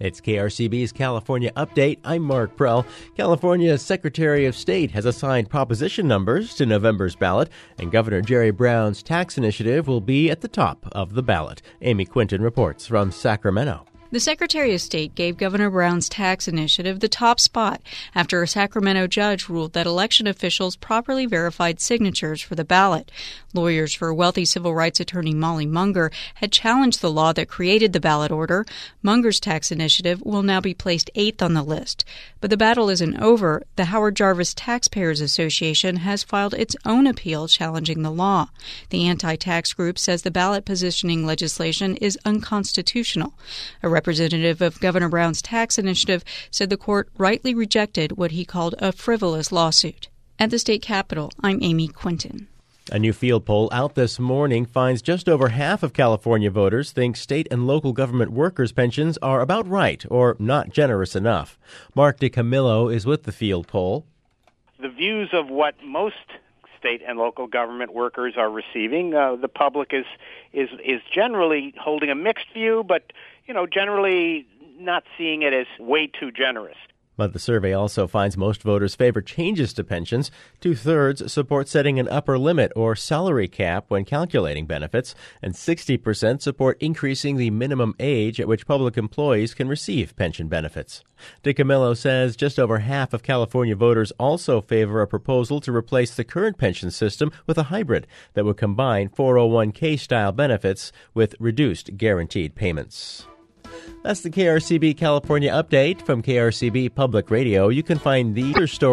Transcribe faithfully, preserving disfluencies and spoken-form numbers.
It's K R C B's California Update. I'm Mark Prell. California's Secretary of State has assigned proposition numbers to November's ballot, and Governor Jerry Brown's tax initiative will be at the top of the ballot. Amy Quinton reports from Sacramento. The Secretary of State gave Governor Brown's tax initiative the top spot after a Sacramento judge ruled that election officials properly verified signatures for the ballot. Lawyers for wealthy civil rights attorney Molly Munger had challenged the law that created the ballot order. Munger's tax initiative will now be placed eighth on the list. But the battle isn't over. The Howard Jarvis Taxpayers Association has filed its own appeal challenging the law. The anti-tax group says the ballot positioning legislation is unconstitutional. A representative of Governor Brown's tax initiative said the court rightly rejected what he called a frivolous lawsuit. At the state capitol, I'm Amy Quinton. A new field poll out this morning finds just over half of California voters think state and local government workers' pensions are about right or not generous enough. Mark DiCamillo is with the field poll. The views of what most state and local government workers are receiving, uh, the public is is is generally holding a mixed view, but you know, generally not seeing it as way too generous. But the survey also finds most voters favor changes to pensions. Two-thirds support setting an upper limit or salary cap when calculating benefits, and sixty percent support increasing the minimum age at which public employees can receive pension benefits. DiCamillo says just over half of California voters also favor a proposal to replace the current pension system with a hybrid that would combine four oh one k-style benefits with reduced guaranteed payments. That's the K R C B California Update from K R C B Public Radio. You can find the other story